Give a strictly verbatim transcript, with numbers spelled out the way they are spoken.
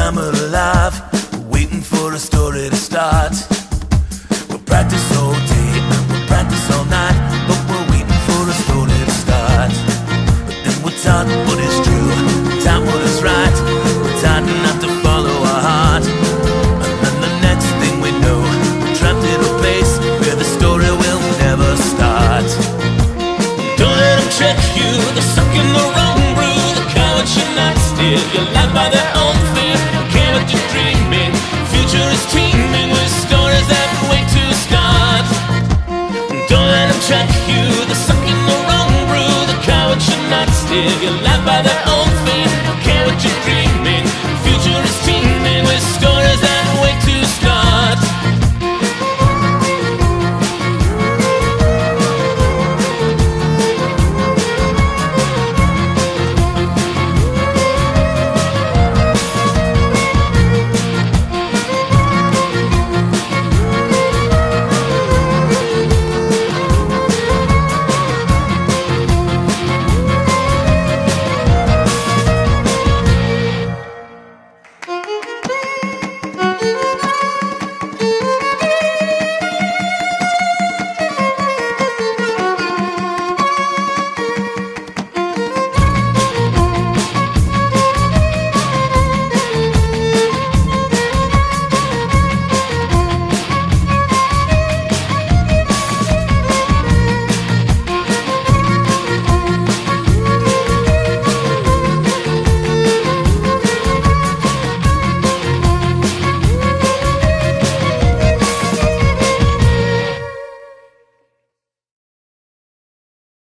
time we're alive, we're waiting for a story to start. We'll practice all day and we'll practice all night, but we're waiting for a story to start. But then we're taught what is true, taught what is right. We're taught not to follow our heart. And then the next thing we know, we're trapped in a place where the story will never start. Don't let them trick you, they're sucking the wrong brew. The coward should not steal your life by their own feet.